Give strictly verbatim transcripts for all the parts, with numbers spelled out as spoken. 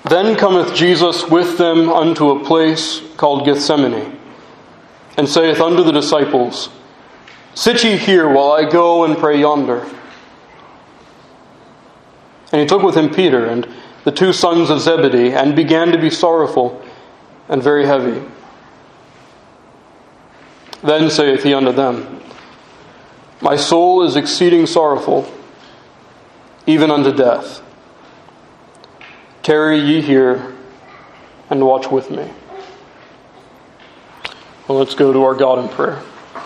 Then cometh Jesus with them unto a place called Gethsemane, and saith unto the disciples, Sit ye here while I go and pray yonder. And he took with him Peter and the two sons of Zebedee, and began to be sorrowful and very heavy. Then saith he unto them, My soul is exceeding sorrowful, even unto death. Tarry ye here and watch with me. Well, let's go to our God in prayer.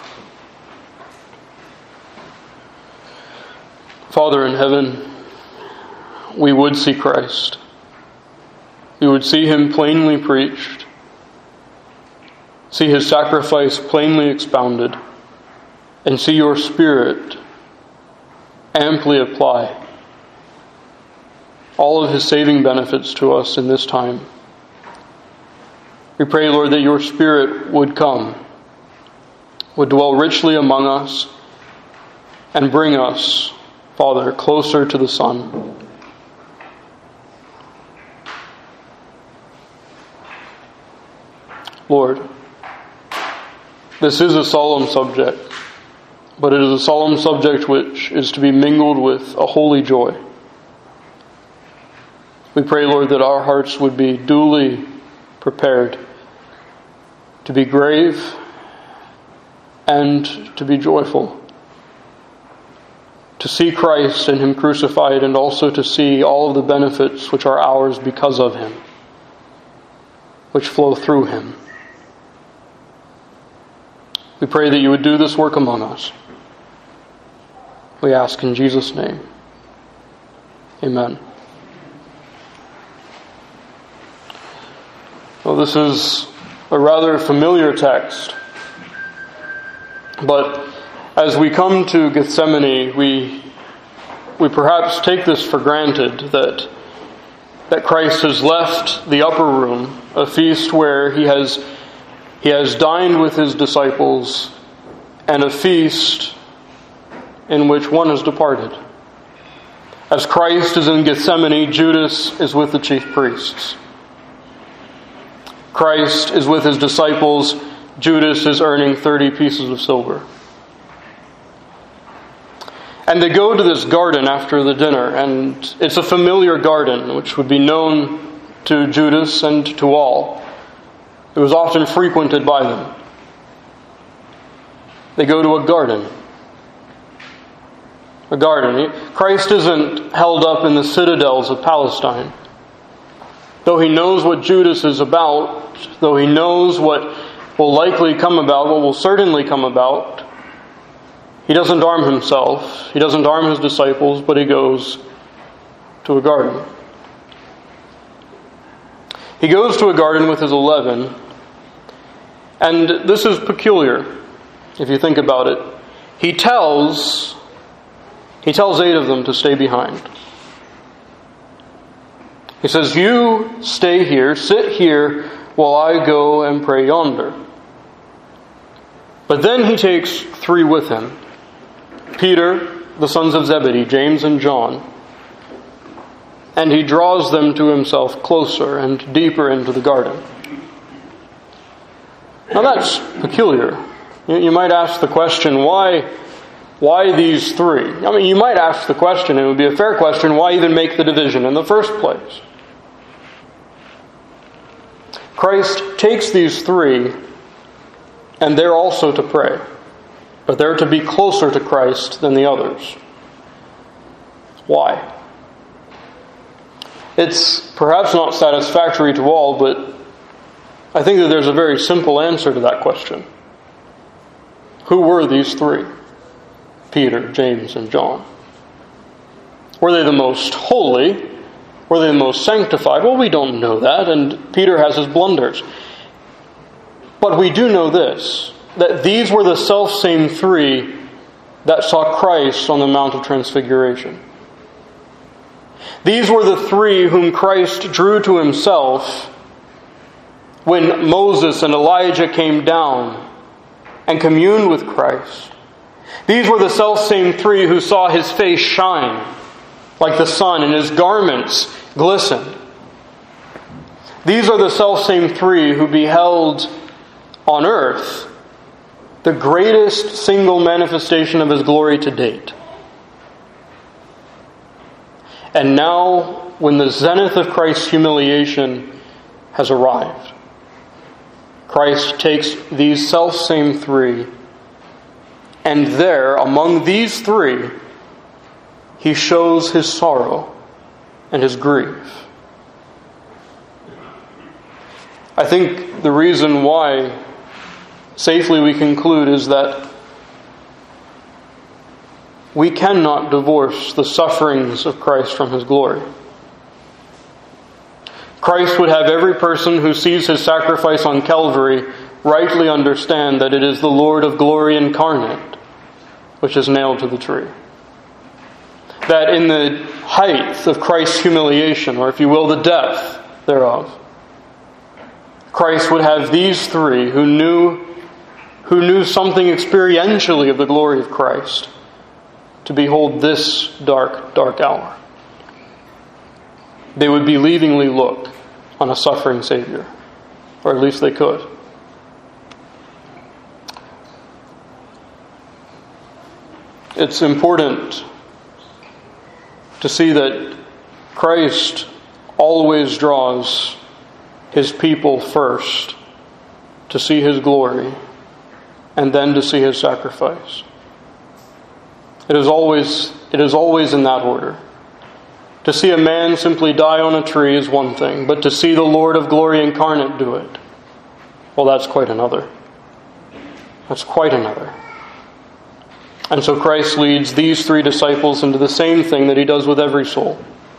Father in heaven, we would see Christ. We would see him plainly preached, see his sacrifice plainly expounded, and see your Spirit amply apply all of his saving benefits to us in this time. We pray, Lord, that your Spirit would come, would dwell richly among us, and bring us, Father, closer to the Son. Lord, this is a solemn subject, but it is a solemn subject which is to be mingled with a holy joy. We pray, Lord, that our hearts would be duly prepared to be grave and to be joyful, to see Christ and him crucified, and also to see all of the benefits which are ours because of him, which flow through him. We pray that you would do this work among us. We ask in Jesus' name. Amen. Well, this is a rather familiar text, but as we come to Gethsemane, we we perhaps take this for granted that that Christ has left the upper room, a feast where he has he has dined with his disciples, and a feast in which one has departed. As Christ is in Gethsemane, Judas is with the chief priests. Christ is with his disciples, Judas is earning thirty pieces of silver. And they go to this garden after the dinner, and it's a familiar garden which would be known to Judas and to all. It was often frequented by them. They go to a garden. A garden. Christ isn't held up in the citadels of Palestine. Though he knows what Judas is about, though he knows what will likely come about, what will certainly come about, he doesn't arm himself, he doesn't arm his disciples, but he goes to a garden. He goes to a garden with his eleven, and this is peculiar, if you think about it. He tells, he tells eight of them to stay behind. He says, you stay here, sit here, while I go and pray yonder. But then he takes three with him. Peter, the sons of Zebedee, James and John. And he draws them to himself closer and deeper into the garden. Now that's peculiar. You might ask the question, why, why these three? I mean, you might ask the question, and it would be a fair question, why even make the division in the first place? Christ takes these three, and they're also to pray. But they're to be closer to Christ than the others. Why? It's perhaps not satisfactory to all, but I think that there's a very simple answer to that question. Who were these three? Peter, James, and John. Were they the most holy? Were they the most sanctified? Well, we don't know that, and Peter has his blunders. But we do know this, that these were the selfsame three that saw Christ on the Mount of Transfiguration. These were the three whom Christ drew to himself when Moses and Elijah came down and communed with Christ. These were the selfsame three who saw his face shine like the sun and his garments glisten. These are the selfsame three who beheld on earth the greatest single manifestation of His glory to date. And now, when the zenith of Christ's humiliation has arrived, Christ takes these selfsame three, and there, among these three, He shows His sorrow and His grief. I think the reason why safely we conclude is that we cannot divorce the sufferings of Christ from His glory. Christ would have every person who sees His sacrifice on Calvary rightly understand that it is the Lord of glory incarnate which is nailed to the tree. That in the height of Christ's humiliation, or if you will, the depth thereof, Christ would have these three who knew who knew something experientially of the glory of Christ to behold this dark, dark hour. They would believingly look on a suffering Savior, or at least they could. It's important to see that Christ always draws His people first to see His glory and then to see His sacrifice. It is always, it is always in that order. To see a man simply die on a tree is one thing, but to see the Lord of glory incarnate do it, well, that's quite another. That's quite another. And so Christ leads these three disciples into the same thing that He does with every soul.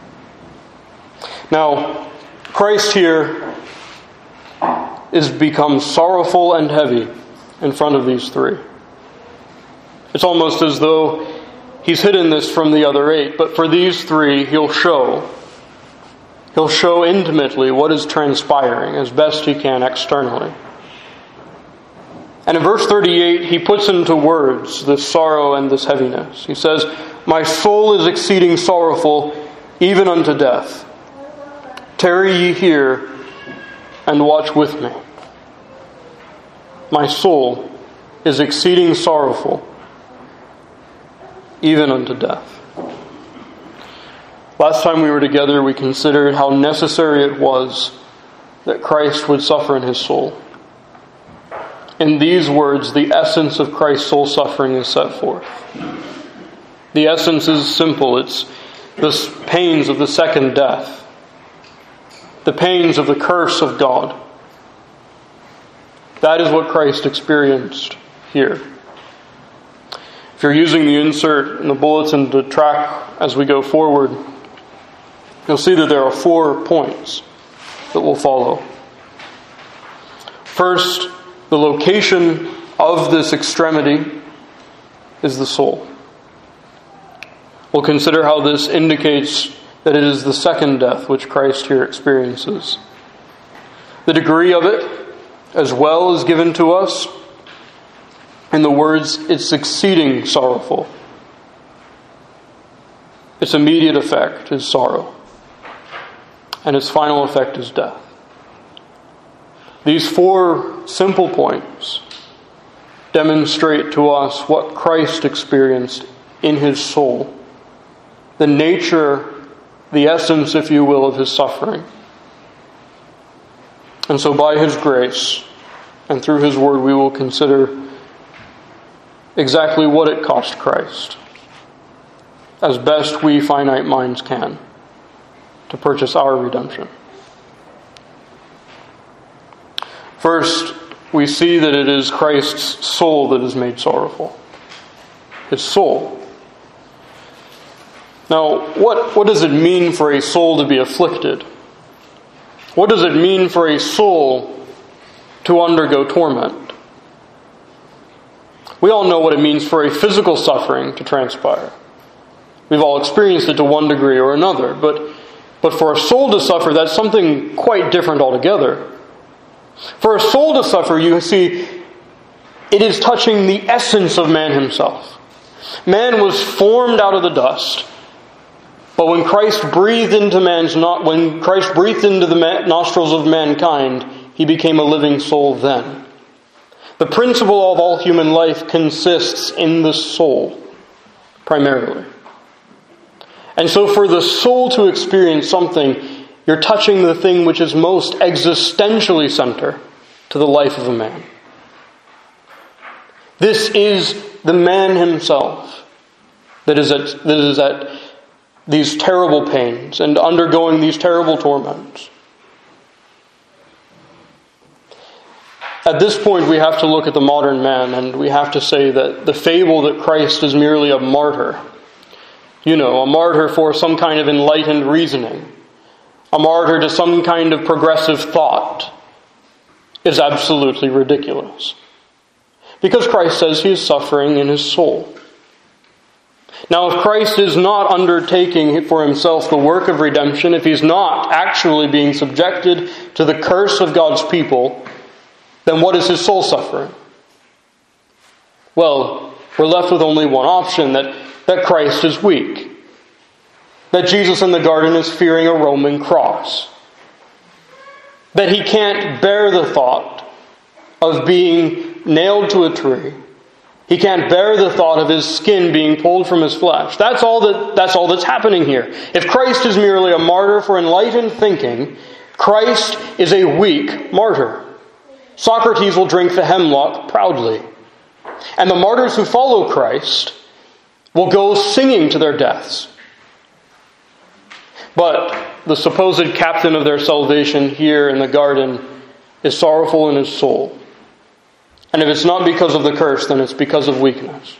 Now, Christ here is become sorrowful and heavy in front of these three. It's almost as though He's hidden this from the other eight, but for these three, He'll show. He'll show intimately what is transpiring as best He can externally. And in verse thirty-eight, He puts into words this sorrow and this heaviness. He says, "My soul is exceeding sorrowful, even unto death. Tarry ye here, and watch with me. My soul is exceeding sorrowful, even unto death." Last time we were together, we considered how necessary it was that Christ would suffer in His soul. In these words, the essence of Christ's soul suffering is set forth. The essence is simple. It's the pains of the second death, the pains of the curse of God. That is what Christ experienced here. If you're using the insert in the bulletin to track as we go forward, you'll see that there are four points that will follow. First, the location of this extremity is the soul. We'll consider how this indicates that it is the second death which Christ here experiences. The degree of it, as well, is given to us in the words, "It's exceeding sorrowful." Its immediate effect is sorrow, and its final effect is death. These four simple points demonstrate to us what Christ experienced in His soul, the nature, the essence, if you will, of His suffering. And so by His grace and through His Word, we will consider exactly what it cost Christ, as best we finite minds can, to purchase our redemption. First, we see that it is Christ's soul that is made sorrowful. His soul. Now, what, what does it mean for a soul to be afflicted? What does it mean for a soul to undergo torment? We all know what it means for a physical suffering to transpire. We've all experienced it to one degree or another, but, but for a soul to suffer, that's something quite different altogether. For a soul to suffer, you see, it is touching the essence of man himself. Man was formed out of the dust. But when Christ breathed into man's not when Christ breathed into the nostrils of mankind, he became a living soul then. The principle of all human life consists in the soul, primarily. And so for the soul to experience something, you're touching the thing which is most existentially center to the life of a man. This is the man himself that is at, that is at these terrible pains and undergoing these terrible torments. At this point, we have to look at the modern man, and we have to say that the fable that Christ is merely a martyr, you know, a martyr for some kind of enlightened reasoning, a martyr to some kind of progressive thought, is absolutely ridiculous. Because Christ says he is suffering in his soul. Now, if Christ is not undertaking for himself the work of redemption, if he's not actually being subjected to the curse of God's people, then what is his soul suffering? Well, we're left with only one option, that, that Christ is weak. That Jesus in the garden is fearing a Roman cross. That he can't bear the thought of being nailed to a tree. He can't bear the thought of his skin being pulled from his flesh. That's all that, that's all that's happening here. If Christ is merely a martyr for enlightened thinking, Christ is a weak martyr. Socrates will drink the hemlock proudly. And the martyrs who follow Christ will go singing to their deaths. But the supposed captain of their salvation here in the garden is sorrowful in his soul. And if it's not because of the curse, then it's because of weakness.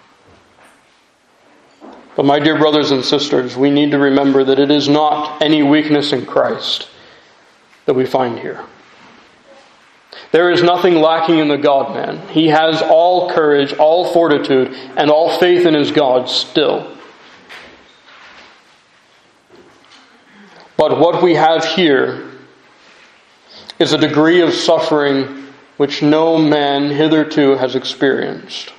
But my dear brothers and sisters, we need to remember that it is not any weakness in Christ that we find here. There is nothing lacking in the God-man. He has all courage, all fortitude, and all faith in his God still. But what we have here is a degree of suffering which no man hitherto has experienced.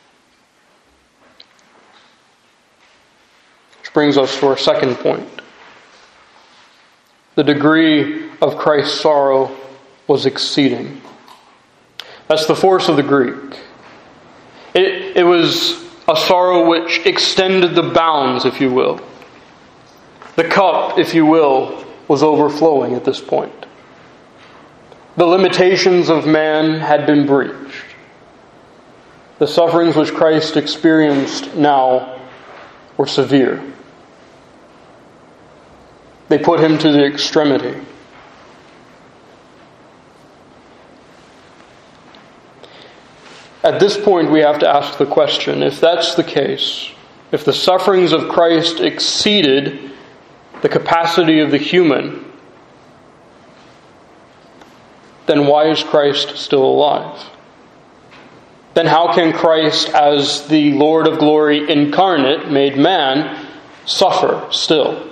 Which brings us to our second point. The degree of Christ's sorrow was exceeding. That's the force of the Greek. It, it was a sorrow which extended the bounds, if you will. The cup, if you will, was overflowing at this point. The limitations of man had been breached. The sufferings which Christ experienced now were severe. They put him to the extremity. At this point, we have to ask the question, if that's the case, if the sufferings of Christ exceeded the capacity of the human, then why is Christ still alive? Then how can Christ, as the Lord of glory incarnate, made man, suffer still?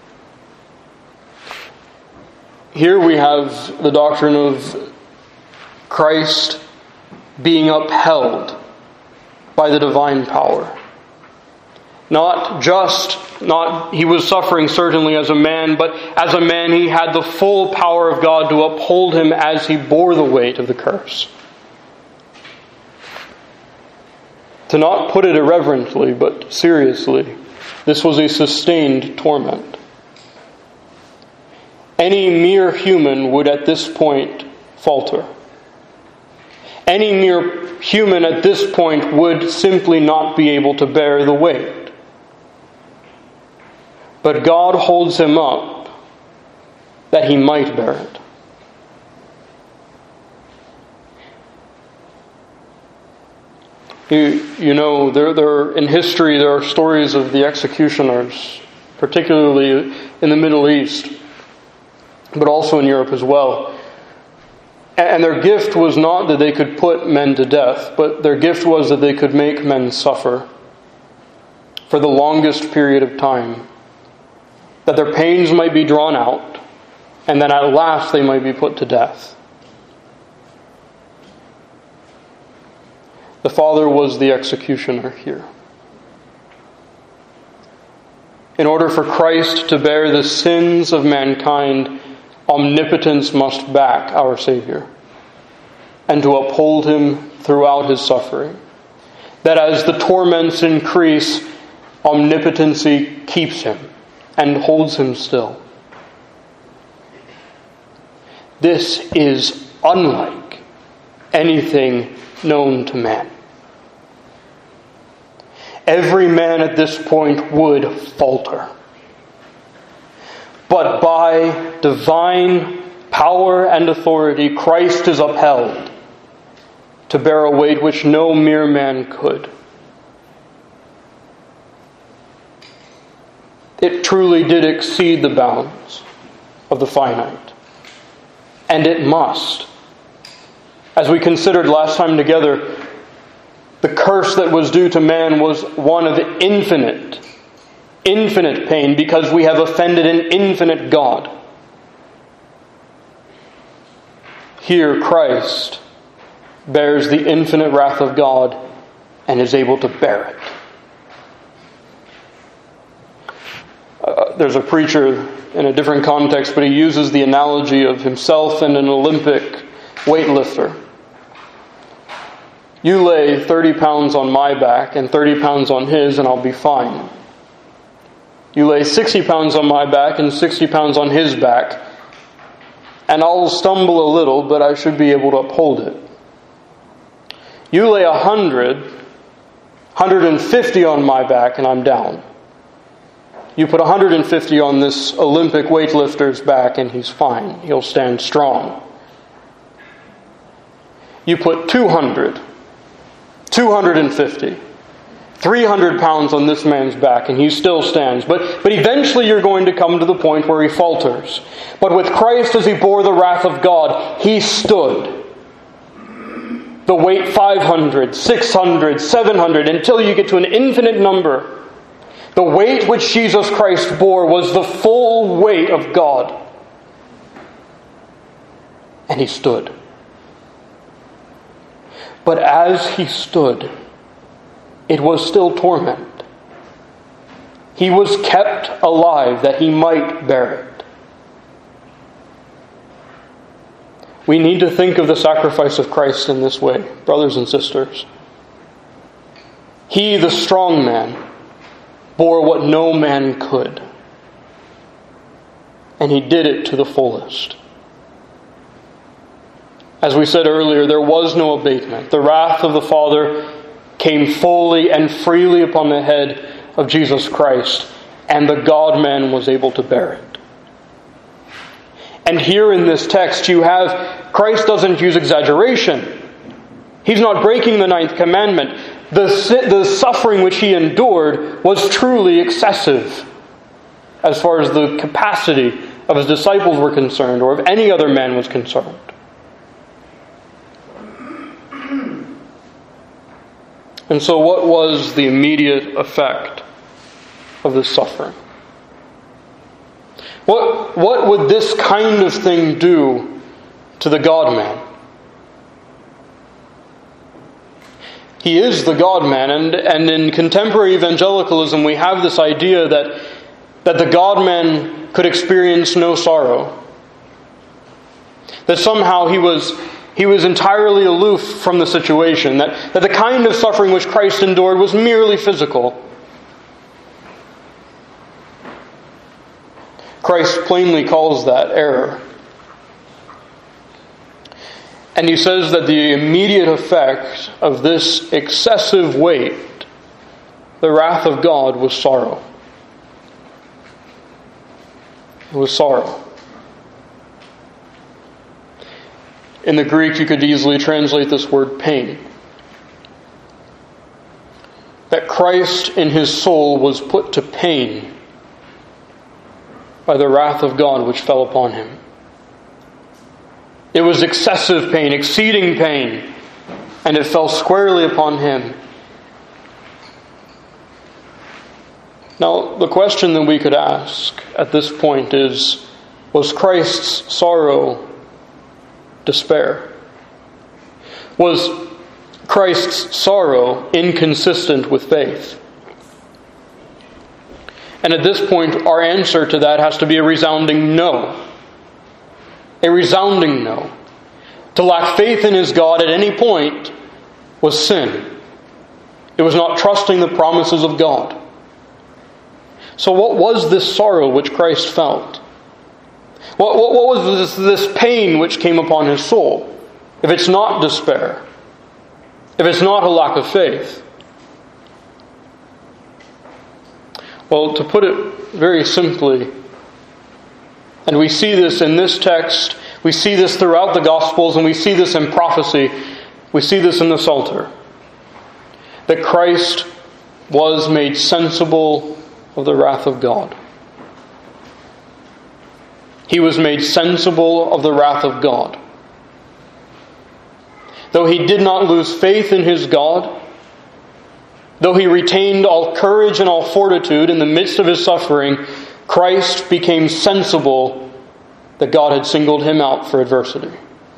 Here we have the doctrine of Christ being upheld by the divine power. Not just, not he was suffering certainly as a man, but as a man he had the full power of God to uphold him as he bore the weight of the curse. To not put it irreverently, but seriously, this was a sustained torment. Any mere human would at this point falter. Any mere human at this point would simply not be able to bear the weight. But God holds him up that he might bear it. You, you know, there, there, in history there are stories of the executioners, particularly in the Middle East, but also in Europe as well. And their gift was not that they could put men to death, but their gift was that they could make men suffer for the longest period of time, that their pains might be drawn out, and then at last they might be put to death. The Father was the executioner here. In order for Christ to bear the sins of mankind, omnipotence must back our Savior and to uphold him throughout his suffering. That as the torments increase, omnipotency keeps him and holds him still. This is unlike anything known to man. Every man at this point would falter. But by divine power and authority, Christ is upheld to bear a weight which no mere man could. It truly did exceed the bounds of the finite. And it must. As we considered last time together, the curse that was due to man was one of infinite, infinite pain because we have offended an infinite God. Here Christ bears the infinite wrath of God and is able to bear it. Uh, there's a preacher in a different context, but he uses the analogy of himself and an Olympic weightlifter. You lay thirty pounds on my back and thirty pounds on his, and I'll be fine. You lay sixty pounds on my back and sixty pounds on his back, and I'll stumble a little, but I should be able to uphold it. You lay a hundred, one hundred fifty on my back, and I'm down. You put one hundred fifty on this Olympic weightlifter's back, and he's fine. He'll stand strong. You put two hundred, two hundred fifty, three hundred pounds on this man's back, and he still stands. But, but eventually you're going to come to the point where he falters. But with Christ, as he bore the wrath of God, he stood. The weight five hundred, six hundred, seven hundred, until you get to an infinite number. The weight which Jesus Christ bore was the full weight of God. And he stood. But as he stood, it was still torment. He was kept alive that he might bear it. We need to think of the sacrifice of Christ in this way, brothers and sisters. He, the strong man, bore what no man could. And he did it to the fullest. As we said earlier, there was no abatement. The wrath of the Father came fully and freely upon the head of Jesus Christ, and the God-man was able to bear it. And here in this text you have, Christ doesn't use exaggeration. He's not breaking the ninth commandment. The, the suffering which he endured was truly excessive as far as the capacity of his disciples were concerned, or of any other man was concerned. And so what was the immediate effect of this suffering? What, what would this kind of thing do to the God-man? He is the God-man, and, and in contemporary evangelicalism we have this idea that, that the God-man could experience no sorrow. That somehow he was, he was entirely aloof from the situation. That, that the kind of suffering which Christ endured was merely physical. Christ plainly calls that error. And he says that the immediate effect of this excessive weight, the wrath of God, was sorrow. It was sorrow. In the Greek, you could easily translate this word pain. That Christ in his soul was put to pain by the wrath of God which fell upon him. It was excessive pain, exceeding pain, and it fell squarely upon him. Now, the question that we could ask at this point is, was Christ's sorrow despair? Was Christ's sorrow inconsistent with faith? And at this point, our answer to that has to be a resounding no. A resounding no. To lack faith in his God at any point was sin. It was not trusting the promises of God. So what was this sorrow which Christ felt? What, what, what was this, this pain which came upon his soul? If it's not despair, if it's not a lack of faith. Well, to put it very simply, and we see this in this text, we see this throughout the Gospels, and we see this in prophecy, we see this in the Psalter, that Christ was made sensible of the wrath of God. He was made sensible of the wrath of God. Though he did not lose faith in his God, though he retained all courage and all fortitude in the midst of his suffering, Christ became sensible that God had singled him out for adversity.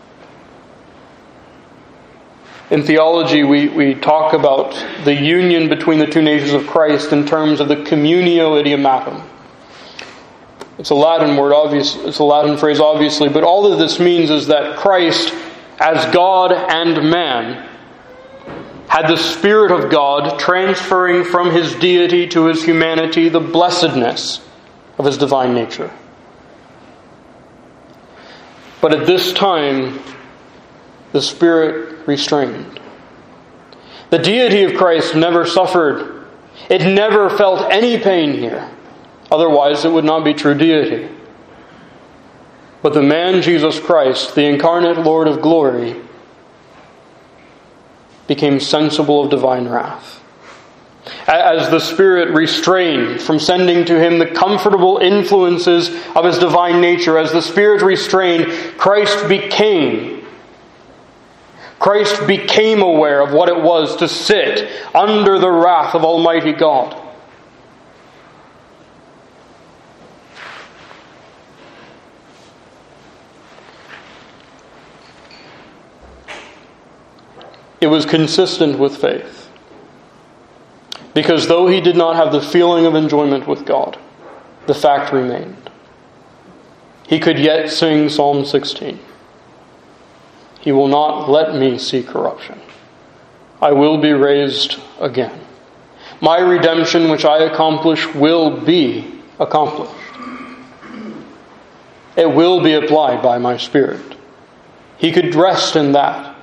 In theology, we, we talk about the union between the two natures of Christ in terms of the communio idiomatum. It's a Latin word, obvious. It's a Latin phrase, obviously, but all that this means is that Christ, as God and man, had the Spirit of God transferring from his deity to his humanity the blessedness of his divine nature. But at this time, the Spirit restrained. The deity of Christ never suffered. It never felt any pain here. Otherwise, it would not be true deity. But the man Jesus Christ, the incarnate Lord of glory, became sensible of divine wrath. As the Spirit restrained from sending to him the comfortable influences of his divine nature, as the Spirit restrained, Christ became Christ became aware of what it was to sit under the wrath of Almighty God. It was consistent with faith. Because though he did not have the feeling of enjoyment with God, the fact remained. He could yet sing Psalm sixteen. He will not let me see corruption. I will be raised again. My redemption which I accomplish will be accomplished. It will be applied by my Spirit. He could rest in that.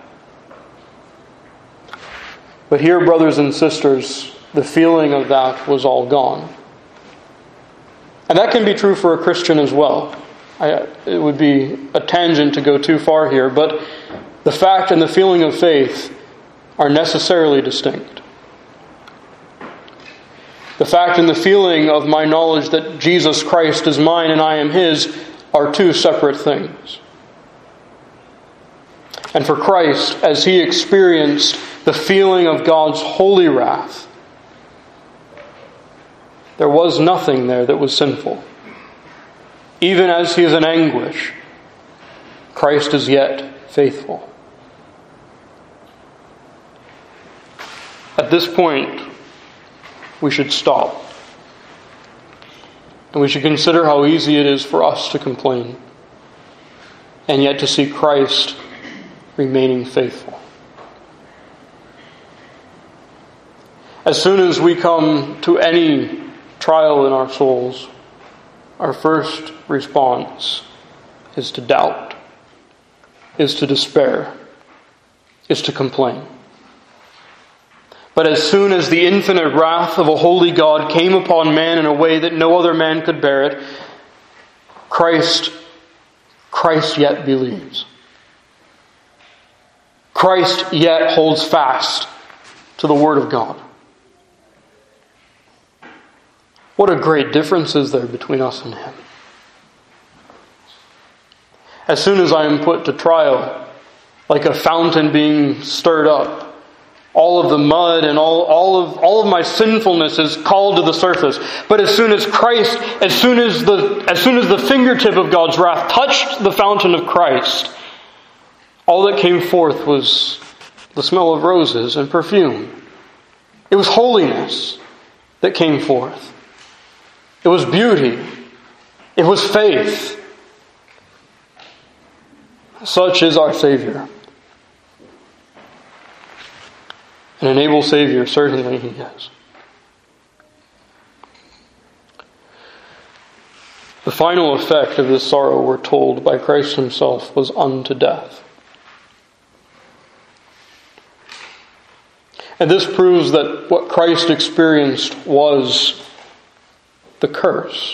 But here, brothers and sisters, the feeling of that was all gone. And that can be true for a Christian as well. I, it would be a tangent to go too far here, but the fact and the feeling of faith are necessarily distinct. The fact and the feeling of my knowledge that Jesus Christ is mine and I am his are two separate things. And for Christ, as he experienced the feeling of God's holy wrath, there was nothing there that was sinful. Even as he is in anguish, Christ is yet faithful. At this point, we should stop. And we should consider how easy it is for us to complain, and yet to see Christ remaining faithful. As soon as we come to any trial in our souls, our first response is to doubt, is to despair, is to complain. But as soon as the infinite wrath of a holy God came upon man in a way that no other man could bear it, Christ, Christ yet believes. Christ yet holds fast to the Word of God. What a great difference is there between us and him. As soon as I am put to trial, like a fountain being stirred up, all of the mud and all, all of all of my sinfulness is called to the surface. But as soon as Christ, as soon as the as soon as the fingertip of God's wrath touched the fountain of Christ, all that came forth was the smell of roses and perfume. It was holiness that came forth. It was beauty. It was faith. Such is our Savior. An able Savior, certainly He is. The final effect of this sorrow, we're told by Christ Himself, was unto death. And this proves that what Christ experienced was the curse.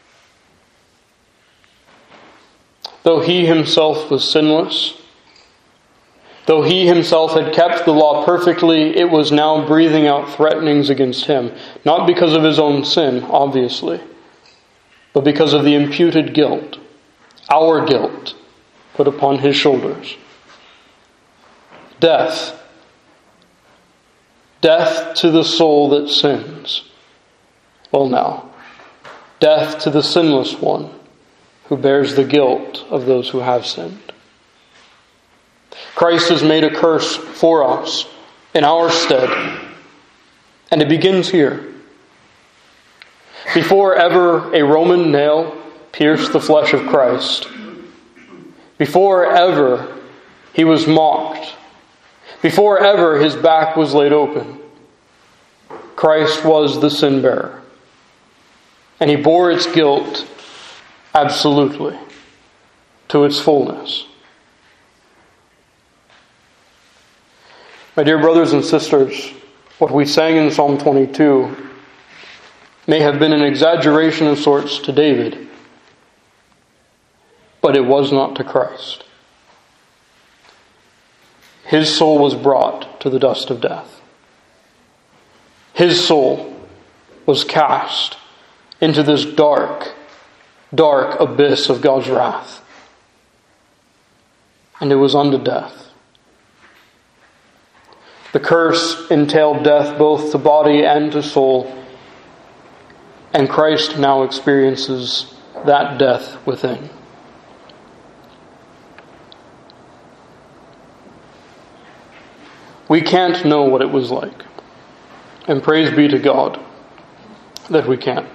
Though He Himself was sinless, though He Himself had kept the law perfectly, it was now breathing out threatenings against Him, not because of His own sin, obviously, but because of the imputed guilt, our guilt, put upon His shoulders. Death. Death to the soul that sins. Well now, death to the sinless one who bears the guilt of those who have sinned. Christ has made a curse for us in our stead, and it begins here. Before ever a Roman nail pierced the flesh of Christ, before ever He was mocked, before ever His back was laid open, Christ was the sin bearer, and He bore its guilt absolutely, to its fullness. My dear brothers and sisters, what we sang in Psalm twenty-two may have been an exaggeration of sorts to David, but it was not to Christ. His soul was brought to the dust of death. His soul was cast into this dark, dark abyss of God's wrath. And it was unto death. The curse entailed death both to body and to soul, and Christ now experiences that death within. We can't know what it was like. And praise be to God that we can't.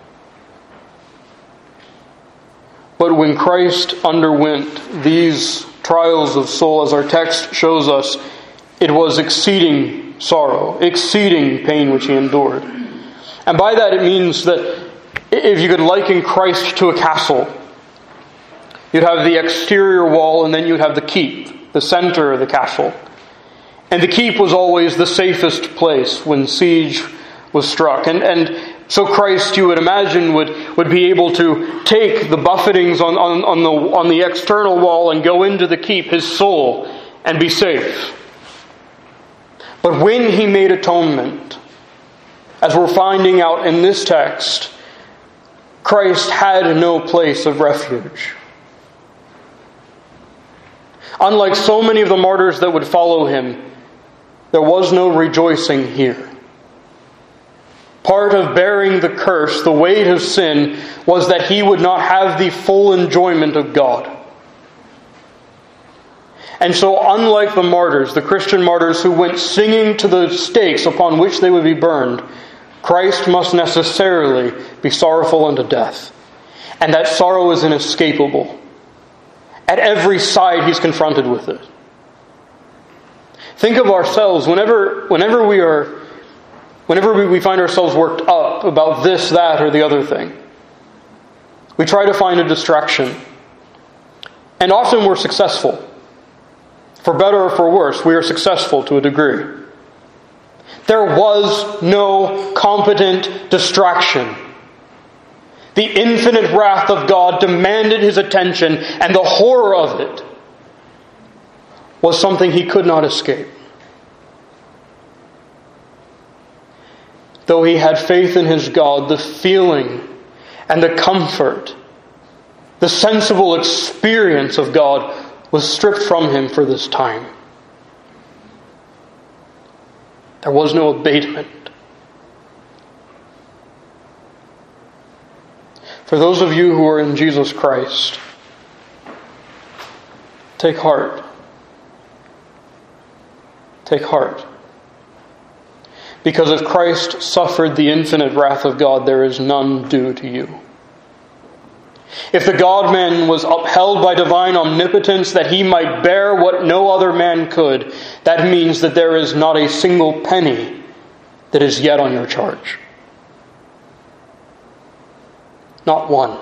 But when Christ underwent these trials of soul, as our text shows us, it was exceeding sorrow, exceeding pain which He endured. And by that it means that if you could liken Christ to a castle, you'd have the exterior wall and then you'd have the keep, the center of the castle. And the keep was always the safest place when siege was struck. And and so Christ, you would imagine, would, would be able to take the buffetings on, on, on the on the external wall and go into the keep, His soul, and be safe. But when He made atonement, as we're finding out in this text, Christ had no place of refuge. Unlike so many of the martyrs that would follow Him, there was no rejoicing here. Part of bearing the curse, the weight of sin, was that He would not have the full enjoyment of God. And so, unlike the martyrs, the Christian martyrs who went singing to the stakes upon which they would be burned, Christ must necessarily be sorrowful unto death. And that sorrow is inescapable. At every side He's confronted with it. Think of ourselves, whenever whenever we are whenever we find ourselves worked up about this, that, or the other thing, we try to find a distraction. And often we're successful. For better or for worse, we are successful to a degree. There was no competent distraction. The infinite wrath of God demanded His attention, and the horror of it was something He could not escape. Though He had faith in His God, the feeling and the comfort, the sensible experience of God was stripped from Him for this time. There was no abatement. For those of you who are in Jesus Christ, take heart. Take heart. Because if Christ suffered the infinite wrath of God, there is none due to you. If the God-man was upheld by divine omnipotence that he might bear what no other man could, that means that there is not a single penny that is yet on your charge. Not one.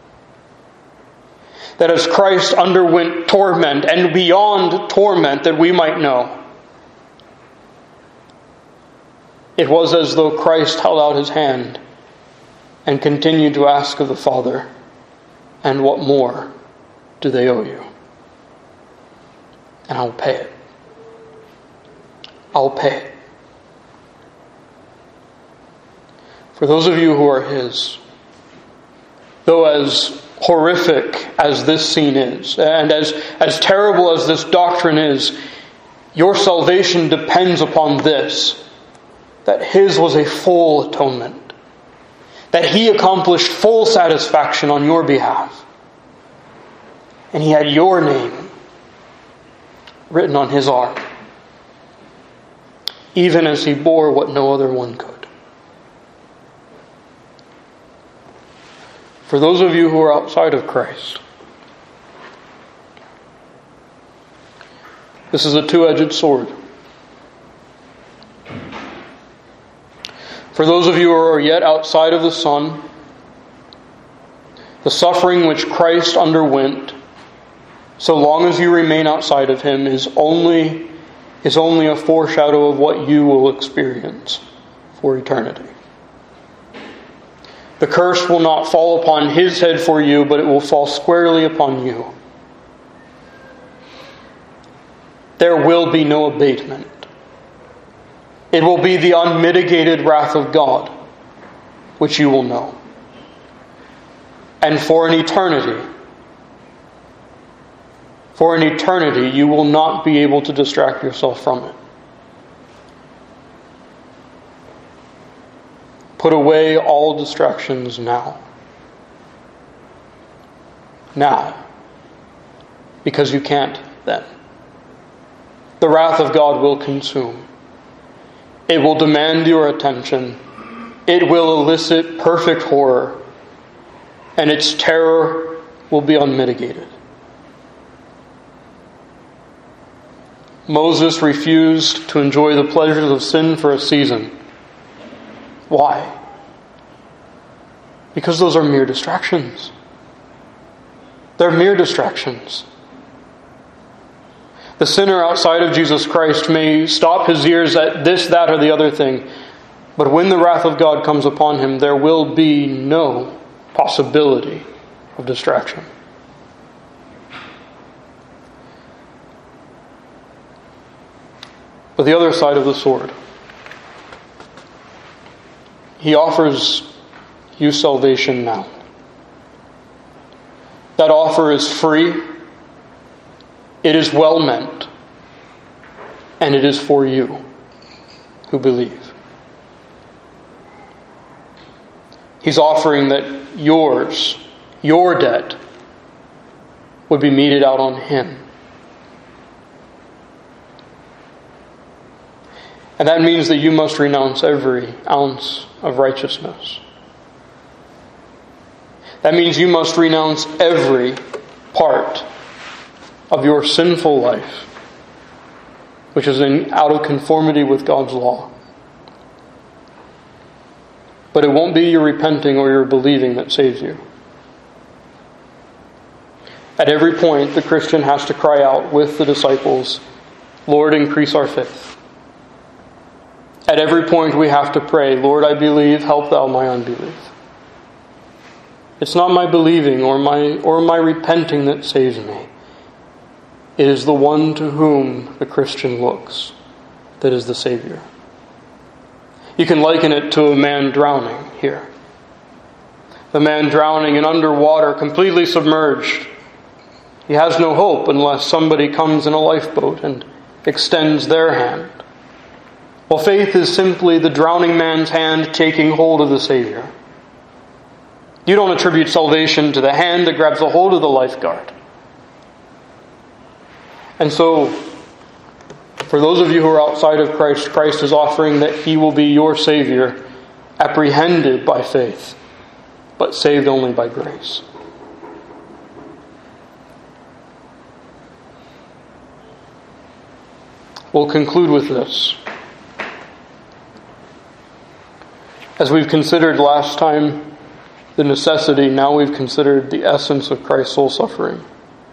That as Christ underwent torment and beyond torment that we might know, it was as though Christ held out his hand and continued to ask of the Father, and what more do they owe you? And I'll pay it. I'll pay it. For those of you who are his, though as horrific as this scene is, and as, as terrible as this doctrine is, your salvation depends upon this, that his was a full atonement, that he accomplished full satisfaction on your behalf, and he had your name written on his arm, even as he bore what no other one could. For those of you who are outside of Christ, this is a two-edged sword. For those of you who are yet outside of the Son, the suffering which Christ underwent, so long as you remain outside of him, is only, is only a foreshadow of what you will experience for eternity. The curse will not fall upon his head for you, but it will fall squarely upon you. There will be no abatement. It will be the unmitigated wrath of God, which you will know. And for an eternity, for an eternity, you will not be able to distract yourself from it. Put away all distractions now. Now. Because you can't then. The wrath of God will consume. It will demand your attention. It will elicit perfect horror. And its terror will be unmitigated. Moses refused to enjoy the pleasures of sin for a season. Why? Because those are mere distractions. They're mere distractions. The sinner outside of Jesus Christ may stop his ears at this, that, or the other thing, but when the wrath of God comes upon him, there will be no possibility of distraction. But the other side of the sword, he offers you salvation now. That offer is free, it is well meant, and it is for you who believe. He's offering that yours, your debt, would be meted out on him. And that means that you must renounce every ounce of righteousness. That means you must renounce every part of your sinful life, which is in, out of conformity with God's law. But it won't be your repenting or your believing that saves you. At every point, the Christian has to cry out with the disciples, "Lord, increase our faith." At every point we have to pray, "Lord, I believe, help thou my unbelief." It's not my believing or my or my repenting that saves me. It is the one to whom the Christian looks that is the Savior. You can liken it to a man drowning here. The man drowning and underwater, completely submerged. He has no hope unless somebody comes in a lifeboat and extends their hand. Well, faith is simply the drowning man's hand taking hold of the Savior. You don't attribute salvation to the hand that grabs a hold of the lifeguard. And so, For those of you who are outside of Christ, Christ is offering that He will be your Savior, apprehended by faith, but saved only by grace. We'll conclude with this. As we've considered last time the necessity, now we've considered the essence of Christ's soul suffering.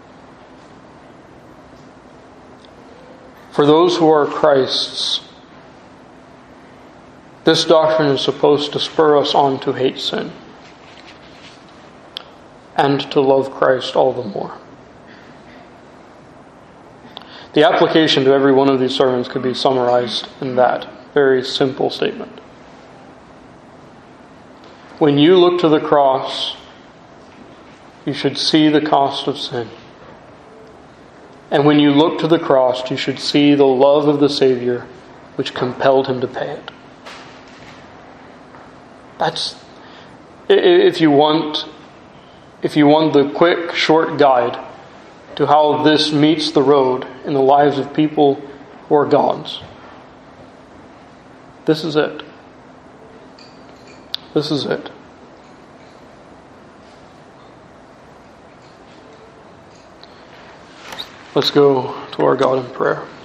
For those who are Christ's, this doctrine is supposed to spur us on to hate sin and to love Christ all the more. The application to every one of these sermons could be summarized in that very simple statement. When you look to the cross, you should see the cost of sin. And when you look to the cross, you should see the love of the Savior which compelled Him to pay it. That's, if you want, if you want the quick, short guide to how this meets the road in the lives of people who are God's, this is it. This is it. Let's go to our God in prayer.